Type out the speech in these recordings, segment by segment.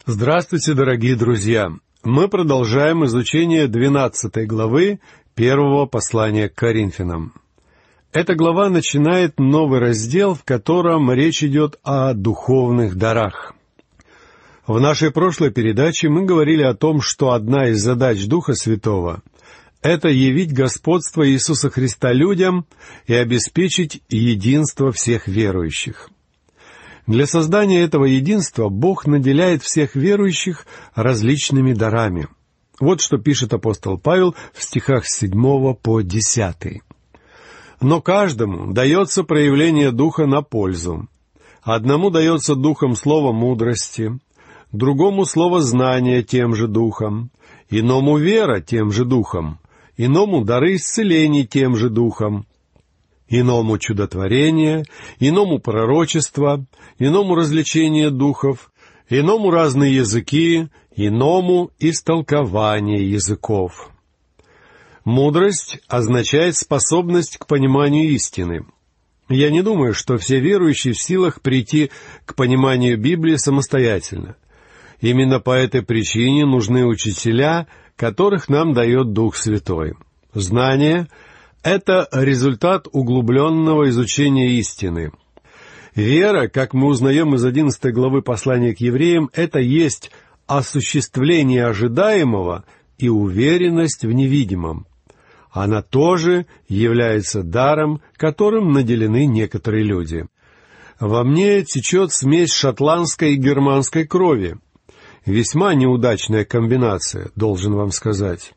Здравствуйте, дорогие друзья! Мы продолжаем изучение 12 главы первого послания к Коринфянам. Эта глава начинает новый раздел, в котором речь идет о духовных дарах. В нашей прошлой передаче мы говорили о том, что одна из задач Духа Святого — это явить господство Иисуса Христа людям и обеспечить единство всех верующих. Для создания этого единства Бог наделяет всех верующих различными дарами. Вот что пишет апостол Павел в стихах с 7 по 10. «Но каждому дается проявление Духа на пользу. Одному дается Духом слово мудрости, другому слово знания тем же Духом, иному вера тем же Духом, иному дары исцелений тем же Духом, иному чудотворение, иному пророчество, иному развлечение духов, иному разные языки, иному истолкование языков». Мудрость означает способность к пониманию истины. Я не думаю, что все верующие в силах прийти к пониманию Библии самостоятельно. Именно по этой причине нужны учителя, которых нам дает Дух Святой. Знание — это результат углубленного изучения истины. Вера, как мы узнаем из 11 главы послания к евреям, это есть осуществление ожидаемого и уверенность в невидимом. Она тоже является даром, которым наделены некоторые люди. Во мне течет смесь шотландской и германской крови. Весьма неудачная комбинация, должен вам сказать.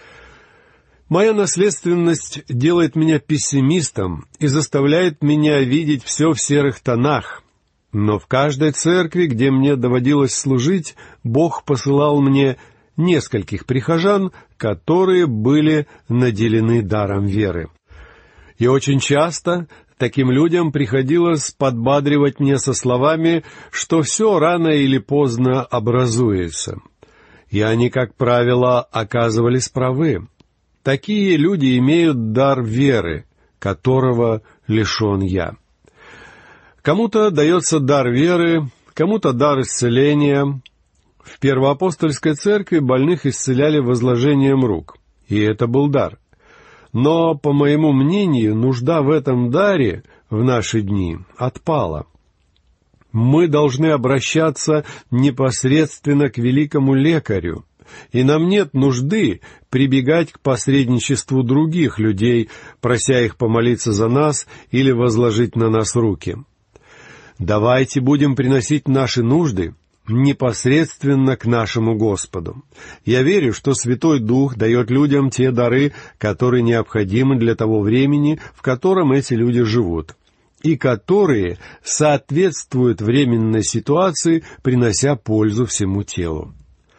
Моя наследственность делает меня пессимистом и заставляет меня видеть все в серых тонах. Но в каждой церкви, где мне доводилось служить, Бог посылал мне нескольких прихожан, которые были наделены даром веры. И очень часто таким людям приходилось подбадривать меня со словами, что все рано или поздно образуется. И они, как правило, оказывались правы. Такие люди имеют дар веры, которого лишен я. Кому-то дается дар веры, кому-то дар исцеления. В Первоапостольской церкви больных исцеляли возложением рук, и это был дар. Но, по моему мнению, нужда в этом даре в наши дни отпала. Мы должны обращаться непосредственно к великому лекарю, и нам нет нужды прибегать к посредничеству других людей, прося их помолиться за нас или возложить на нас руки. Давайте будем приносить наши нужды непосредственно к нашему Господу. Я верю, что Святой Дух дает людям те дары, которые необходимы для того времени, в котором эти люди живут, и которые соответствуют временной ситуации, принося пользу всему телу.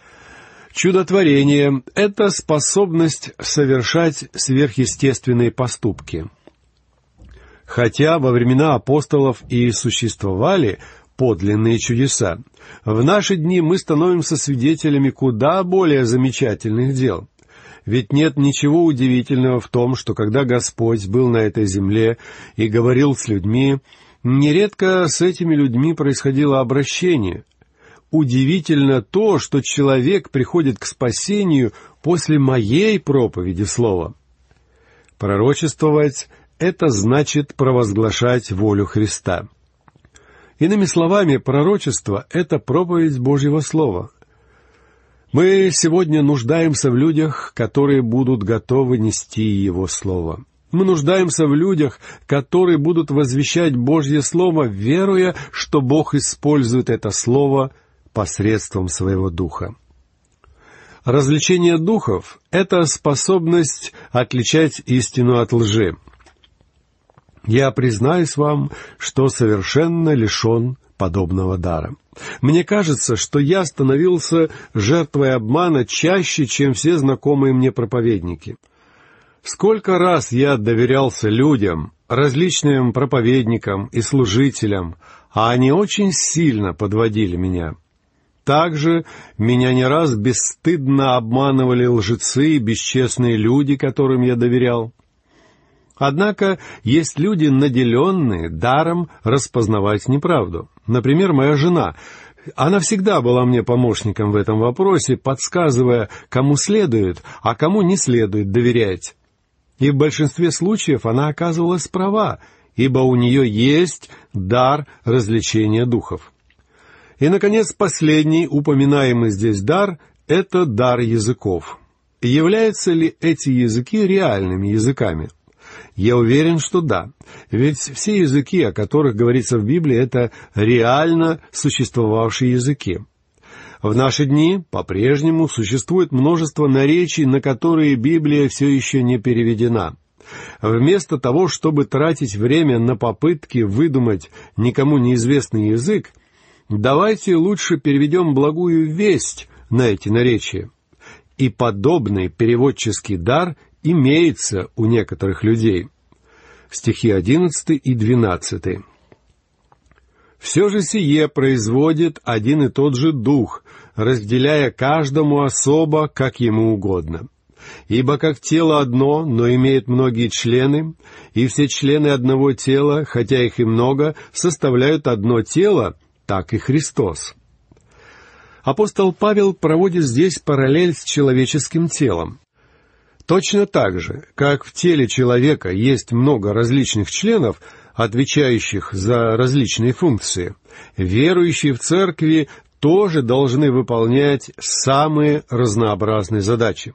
Чудотворение — это способность совершать сверхъестественные поступки. Хотя во времена апостолов и существовали подлинные чудеса, в наши дни мы становимся свидетелями куда более замечательных дел. Ведь нет ничего удивительного в том, что когда Господь был на этой земле и говорил с людьми, нередко с этими людьми происходило обращение. Удивительно то, что человек приходит к спасению после моей проповеди слова. Пророчествовать — это значит провозглашать волю Христа. Иными словами, пророчество — это проповедь Божьего Слова. Мы сегодня нуждаемся в людях, которые будут готовы нести Его Слово. Мы нуждаемся в людях, которые будут возвещать Божье Слово, веруя, что Бог использует это Слово посредством Своего Духа. Развлечение духов — это способность отличать истину от лжи. Я признаюсь вам, что совершенно лишен подобного дара. Мне кажется, что я становился жертвой обмана чаще, чем все знакомые мне проповедники. Сколько раз я доверялся людям, различным проповедникам и служителям, а они очень сильно подводили меня. Также меня не раз бесстыдно обманывали лжецы и бесчестные люди, которым я доверял. Однако есть люди, наделенные даром распознавать неправду. Например, моя жена. Она всегда была мне помощником в этом вопросе, подсказывая, кому следует, а кому не следует доверять. И в большинстве случаев она оказывалась права, ибо у нее есть дар развлечения духов. И, наконец, последний упоминаемый здесь дар — это дар языков. Являются ли эти языки реальными языками? Я уверен, что да, ведь все языки, о которых говорится в Библии, это реально существовавшие языки. В наши дни по-прежнему существует множество наречий, на которые Библия все еще не переведена. Вместо того, чтобы тратить время на попытки выдумать никому неизвестный язык, давайте лучше переведем благую весть на эти наречия. И подобный переводческий дар имеется у некоторых людей. Стихи 11 и 12. «Все же сие производит один и тот же Дух, разделяя каждому особо, как ему угодно. Ибо как тело одно, но имеет многие члены, и все члены одного тела, хотя их и много, составляют одно тело, так и Христос». Апостол Павел проводит здесь параллель с человеческим телом. Точно так же, как в теле человека есть много различных членов, отвечающих за различные функции, верующие в церкви тоже должны выполнять самые разнообразные задачи.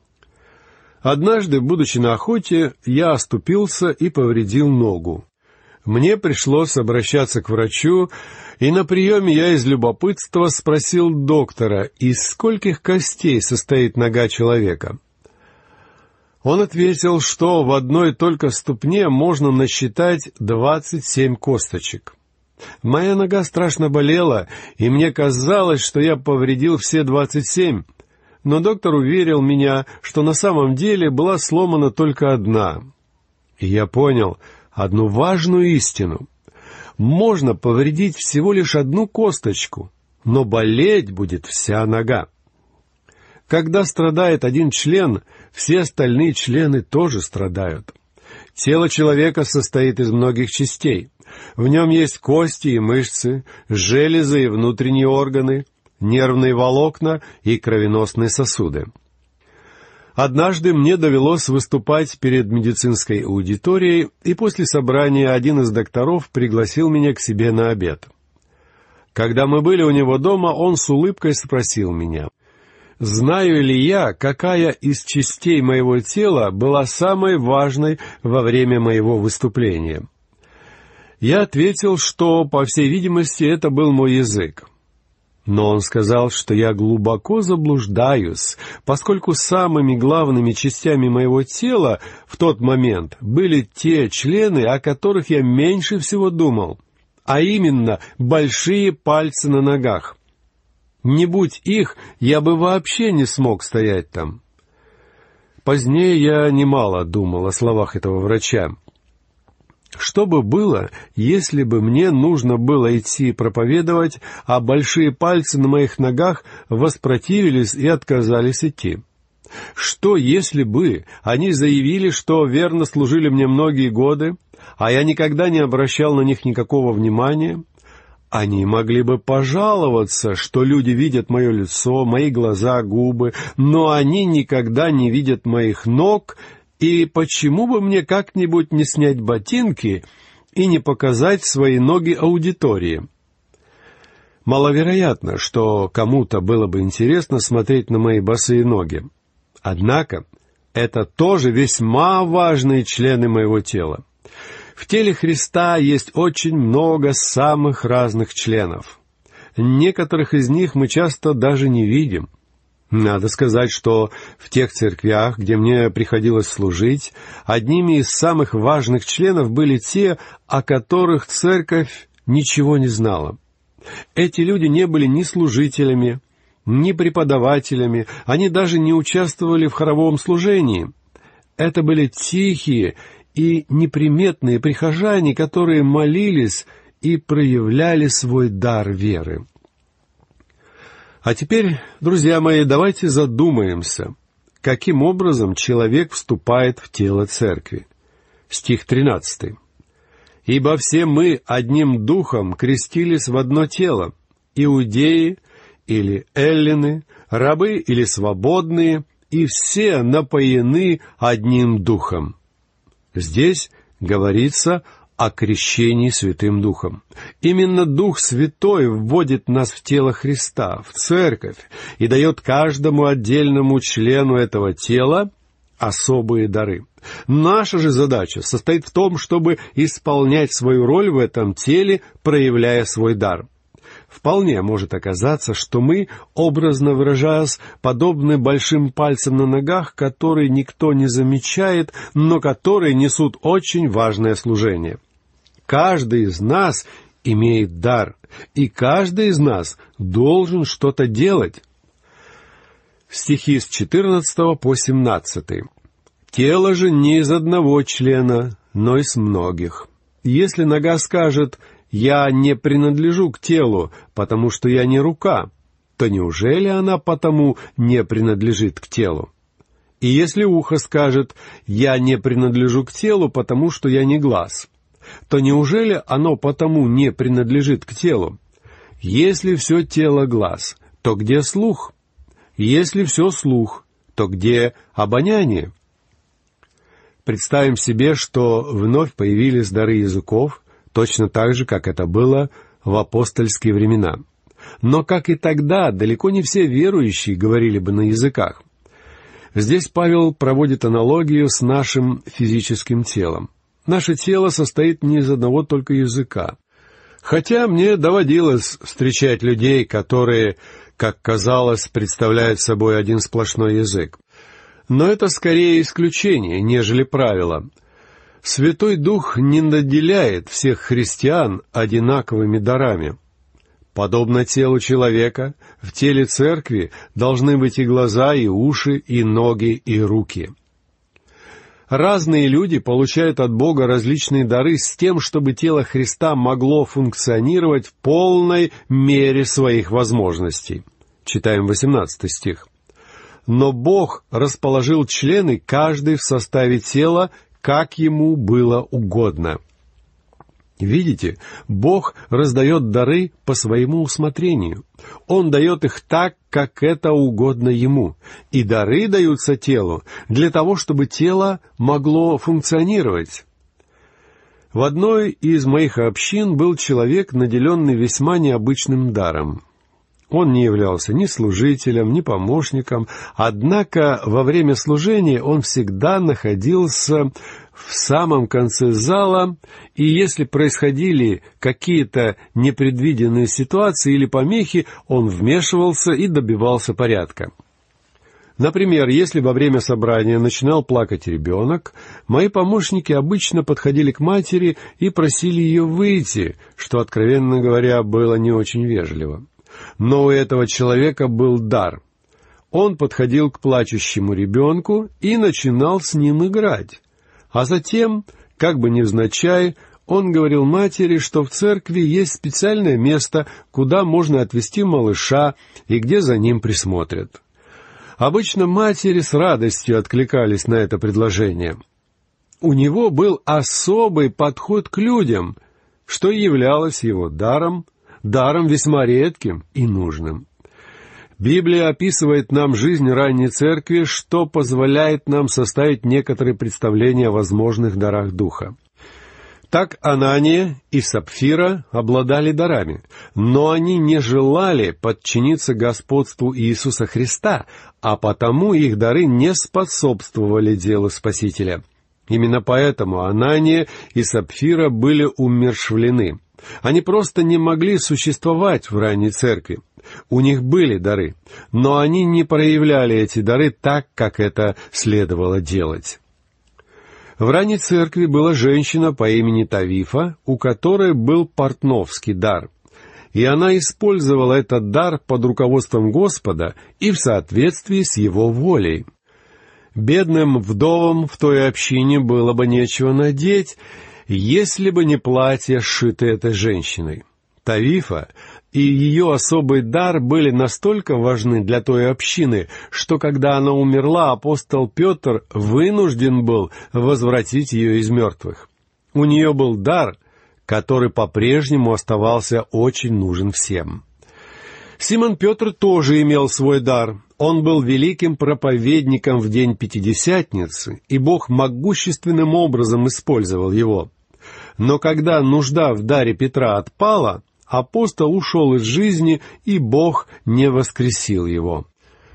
Однажды, будучи на охоте, я оступился и повредил ногу. Мне пришлось обращаться к врачу, и на приеме я из любопытства спросил доктора, из скольких костей состоит нога человека. Он ответил, что в одной только ступне можно насчитать 27 косточек. Моя нога страшно болела, и мне казалось, что я повредил все 27, но доктор уверил меня, что на самом деле была сломана только одна. И я понял одну важную истину. Можно повредить всего лишь одну косточку, но болеть будет вся нога. Когда страдает один член, все остальные члены тоже страдают. Тело человека состоит из многих частей. В нем есть кости и мышцы, железы и внутренние органы, нервные волокна и кровеносные сосуды. Однажды мне довелось выступать перед медицинской аудиторией, и после собрания один из докторов пригласил меня к себе на обед. Когда мы были у него дома, он с улыбкой спросил меня, знаю ли я, какая из частей моего тела была самой важной во время моего выступления. Я ответил, что, по всей видимости, это был мой язык. Но он сказал, что я глубоко заблуждаюсь, поскольку самыми главными частями моего тела в тот момент были те члены, о которых я меньше всего думал, а именно большие пальцы на ногах. Не будь их, я бы вообще не смог стоять там. Позднее я немало думал о словах этого врача. Что бы было, если бы мне нужно было идти проповедовать, а большие пальцы на моих ногах воспротивились и отказались идти? Что, если бы они заявили, что верно служили мне многие годы, а я никогда не обращал на них никакого внимания? Они могли бы пожаловаться, что люди видят мое лицо, мои глаза, губы, но они никогда не видят моих ног. И почему бы мне как-нибудь не снять ботинки и не показать свои ноги аудитории? Маловероятно, что кому-то было бы интересно смотреть на мои босые ноги. Однако, это тоже весьма важные члены моего тела. В теле Христа есть очень много самых разных членов. Некоторых из них мы часто даже не видим. Надо сказать, что в тех церквях, где мне приходилось служить, одними из самых важных членов были те, о которых церковь ничего не знала. Эти люди не были ни служителями, ни преподавателями, они даже не участвовали в хоровом служении. Это были тихие и неприметные прихожане, которые молились и проявляли свой дар веры. А теперь, друзья мои, давайте задумаемся, каким образом человек вступает в тело церкви. Стих 13. «Ибо все мы одним духом крестились в одно тело, иудеи или эллины, рабы или свободные, и все напоены одним Духом». Здесь говорится о крещении Святым Духом. Именно Дух Святой вводит нас в тело Христа, в церковь, и дает каждому отдельному члену этого тела особые дары. Наша же задача состоит в том, чтобы исполнять свою роль в этом теле, проявляя свой дар. Вполне может оказаться, что мы, образно выражаясь, подобны большим пальцам на ногах, которые никто не замечает, но которые несут очень важное служение. Каждый из нас имеет дар, и каждый из нас должен что-то делать. Стихи с 14 по 17. «Тело же не из одного члена, но из многих. Если нога скажет: «Я не принадлежу к телу, потому что я не рука», то неужели она потому не принадлежит к телу? И если ухо скажет: «Я не принадлежу к телу, потому что я не глаз», то неужели оно потому не принадлежит к телу? Если все тело глаз, то где слух? Если все слух, то где обоняние? Представим себе, что вновь появились дары языков, точно так же, как это было в апостольские времена. Но, как и тогда, далеко не все верующие говорили бы на языках. Здесь Павел проводит аналогию с нашим физическим телом. Наше тело состоит не из одного только языка. Хотя мне доводилось встречать людей, которые, как казалось, представляют собой один сплошной язык. Но это скорее исключение, нежели правило. Святой Дух не наделяет всех христиан одинаковыми дарами. Подобно телу человека, в теле церкви должны быть и глаза, и уши, и ноги, и руки. Разные люди получают от Бога различные дары с тем, чтобы тело Христа могло функционировать в полной мере своих возможностей. Читаем 18 стих. «Но Бог расположил члены, каждый в составе тела, как ему было угодно». Видите, Бог раздает дары по своему усмотрению. Он дает их так, как это угодно Ему. И дары даются телу для того, чтобы тело могло функционировать. В одной из моих общин был человек, наделенный весьма необычным даром. Он не являлся ни служителем, ни помощником, однако во время служения он всегда находился в самом конце зала, и если происходили какие-то непредвиденные ситуации или помехи, он вмешивался и добивался порядка. Например, если во время собрания начинал плакать ребенок, мои помощники обычно подходили к матери и просили ее выйти, что, откровенно говоря, было не очень вежливо. Но у этого человека был дар. Он подходил к плачущему ребенку и начинал с ним играть. А затем, как бы невзначай, он говорил матери, что в церкви есть специальное место, куда можно отвезти малыша и где за ним присмотрят. Обычно матери с радостью откликались на это предложение. У него был особый подход к людям, что являлось его даром весьма редким и нужным. Библия описывает нам жизнь ранней церкви, что позволяет нам составить некоторые представления о возможных дарах Духа. Так Анания и Сапфира обладали дарами, но они не желали подчиниться господству Иисуса Христа, а потому их дары не способствовали делу Спасителя. Именно поэтому Анания и Сапфира были умерщвлены. Они просто не могли существовать в ранней церкви. У них были дары, но они не проявляли эти дары так, как это следовало делать. В ранней церкви была женщина по имени Тавифа, у которой был портновский дар. И она использовала этот дар под руководством Господа и в соответствии с Его волей. Бедным вдовам в той общине было бы нечего надеть, если бы не платье, сшитое этой женщиной. Тавифа и ее особый дар были настолько важны для той общины, что когда она умерла, апостол Петр вынужден был возвратить ее из мертвых. У нее был дар, который по-прежнему оставался очень нужен всем. Симон Петр тоже имел свой дар. Он был великим проповедником в день Пятидесятницы, и Бог могущественным образом использовал его. Но когда нужда в даре Петра отпала, апостол ушел из жизни, и Бог не воскресил его.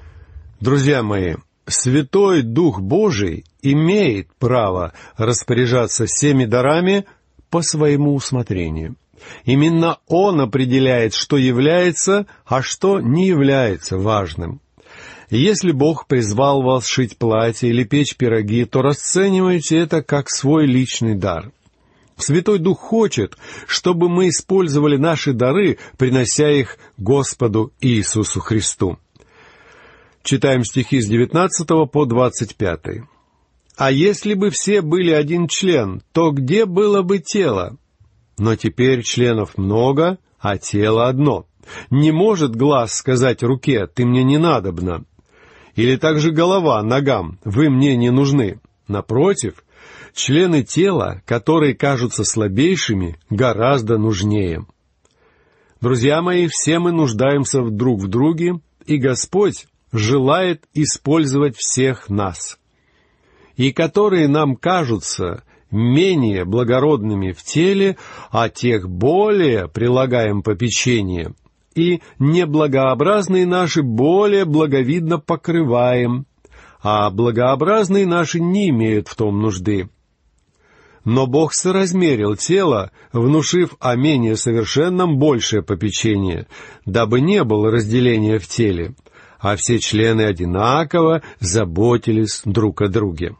Друзья мои, Святой Дух Божий имеет право распоряжаться всеми дарами по своему усмотрению. Именно Он определяет, что является, а что не является важным. Если Бог призвал вас шить платья или печь пироги, то расценивайте это как свой личный дар. Святой Дух хочет, чтобы мы использовали наши дары, принося их Господу Иисусу Христу. Читаем стихи с 19 по 25. «А если бы все были один член, то где было бы тело? Но теперь членов много, а тело одно. Не может глаз сказать руке: ты мне не надобна. Или также голова ногам: вы мне не нужны. Напротив, члены тела, которые кажутся слабейшими, гораздо нужнее». Друзья мои, все мы нуждаемся друг в друге, и Господь желает использовать всех нас. И которые нам кажутся менее благородными в теле, а тех более прилагаем попечение, и неблагообразные наши более благовидно покрываем, а благообразные наши не имеют в том нужды. Но Бог соразмерил тело, внушив о менее совершенном большее попечение, дабы не было разделения в теле, а все члены одинаково заботились друг о друге.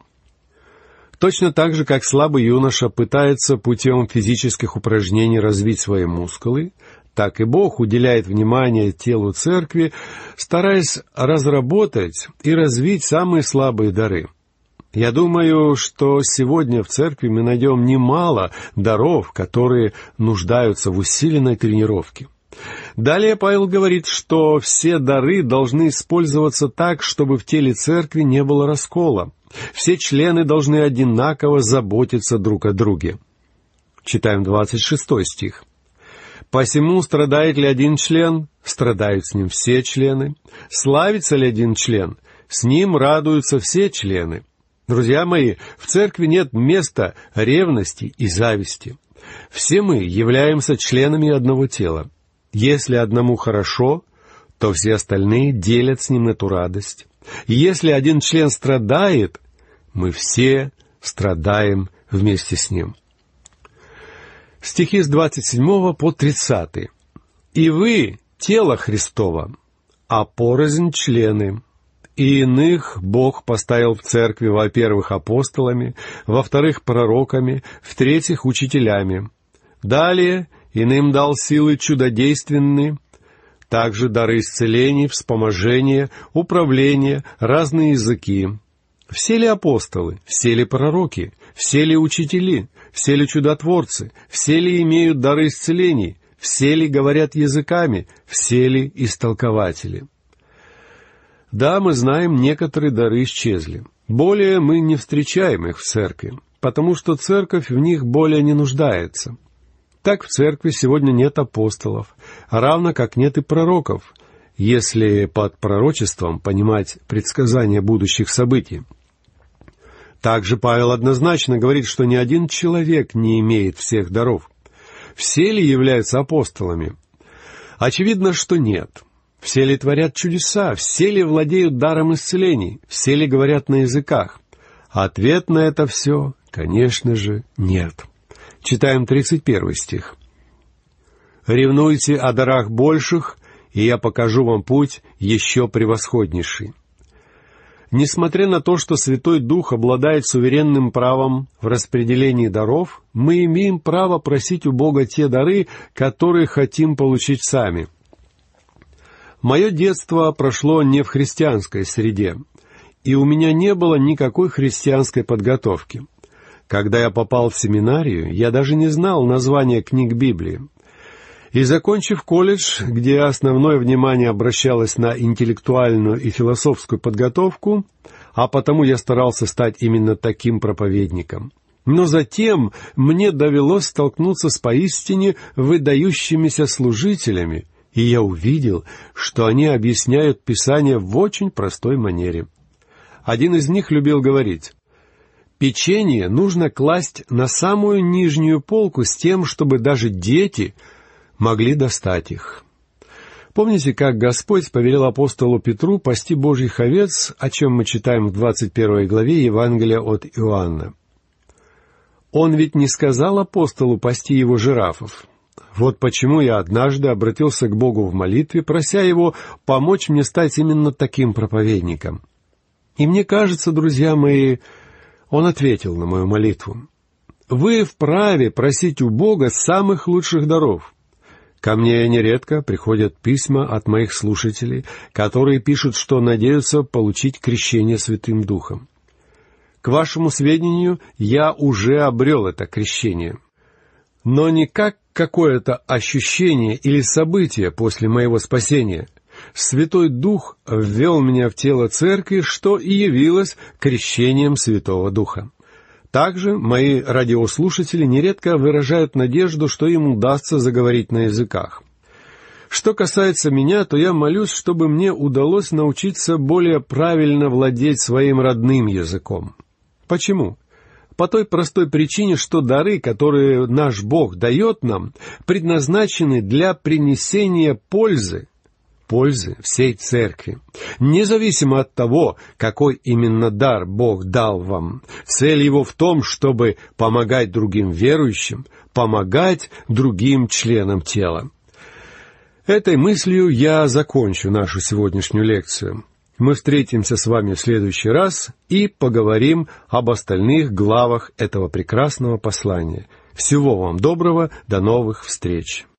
Точно так же, как слабый юноша пытается путем физических упражнений развить свои мускулы, так и Бог уделяет внимание телу церкви, стараясь разработать и развить самые слабые дары. Я думаю, что сегодня в церкви мы найдем немало даров, которые нуждаются в усиленной тренировке. Далее Павел говорит, что все дары должны использоваться так, чтобы в теле церкви не было раскола. Все члены должны одинаково заботиться друг о друге. Читаем 26 стих. «Посему страдает ли один член? Страдают с ним все члены. Славится ли один член? С ним радуются все члены». Друзья мои, в церкви нет места ревности и зависти. Все мы являемся членами одного тела. Если одному хорошо, то все остальные делят с ним эту радость. И если один член страдает, мы все страдаем вместе с ним. Стихи с 27 по 30. «И вы — тело Христово, а порознь члены. И иных Бог поставил в церкви, во-первых, апостолами, во-вторых, пророками, в-третьих, учителями. Далее иным дал силы чудодейственные, также дары исцелений, вспоможения, управления, разные языки. Все ли апостолы, все ли пророки, все ли учители, все ли чудотворцы, все ли имеют дары исцелений, все ли говорят языками, все ли истолкователи?» Да, мы знаем, некоторые дары исчезли. Более мы не встречаем их в церкви, потому что церковь в них более не нуждается. Так в церкви сегодня нет апостолов, равно как нет и пророков, если под пророчеством понимать предсказания будущих событий. Также Павел однозначно говорит, что ни один человек не имеет всех даров. Все ли являются апостолами? Очевидно, что нет. Все ли творят чудеса? Все ли владеют даром исцелений? Все ли говорят на языках? Ответ на это все, конечно же, нет. Читаем 31 стих. «Ревнуйте о дарах больших, и я покажу вам путь еще превосходнейший». Несмотря на то, что Святой Дух обладает суверенным правом в распределении даров, мы имеем право просить у Бога те дары, которые хотим получить сами. Мое детство прошло не в христианской среде, и у меня не было никакой христианской подготовки. Когда я попал в семинарию, я даже не знал названия книг Библии. И, закончив колледж, где основное внимание обращалось на интеллектуальную и философскую подготовку, а потому я старался стать именно таким проповедником. Но затем мне довелось столкнуться с поистине выдающимися служителями, И я увидел, что они объясняют Писание в очень простой манере. Один из них любил говорить: «Печенье нужно класть на самую нижнюю полку с тем, чтобы даже дети могли достать их». Помните, как Господь повелел апостолу Петру пасти Божьих овец, о чем мы читаем в 21 главе Евангелия от Иоанна? Он ведь не сказал апостолу пасти его жирафов. Вот почему я однажды обратился к Богу в молитве, прося Его помочь мне стать именно таким проповедником. И мне кажется, друзья мои, Он ответил на мою молитву. Вы вправе просить у Бога самых лучших даров. Ко мне нередко приходят письма от моих слушателей, которые пишут, что надеются получить крещение Святым Духом. К вашему сведению, я уже обрел это крещение. Но не как какое-то ощущение или событие после моего спасения. Святой Дух ввел меня в тело Церкви, что и явилось крещением Святого Духа. Также мои радиослушатели нередко выражают надежду, что им удастся заговорить на языках. Что касается меня, то я молюсь, чтобы мне удалось научиться более правильно владеть своим родным языком. Почему? По той простой причине, что дары, которые наш Бог дает нам, предназначены для принесения пользы всей Церкви. Независимо от того, какой именно дар Бог дал вам, цель его в том, чтобы помогать другим верующим, помогать другим членам тела. Этой мыслью я закончу нашу сегодняшнюю лекцию. Мы встретимся с вами в следующий раз и поговорим об остальных главах этого прекрасного послания. Всего вам доброго, до новых встреч!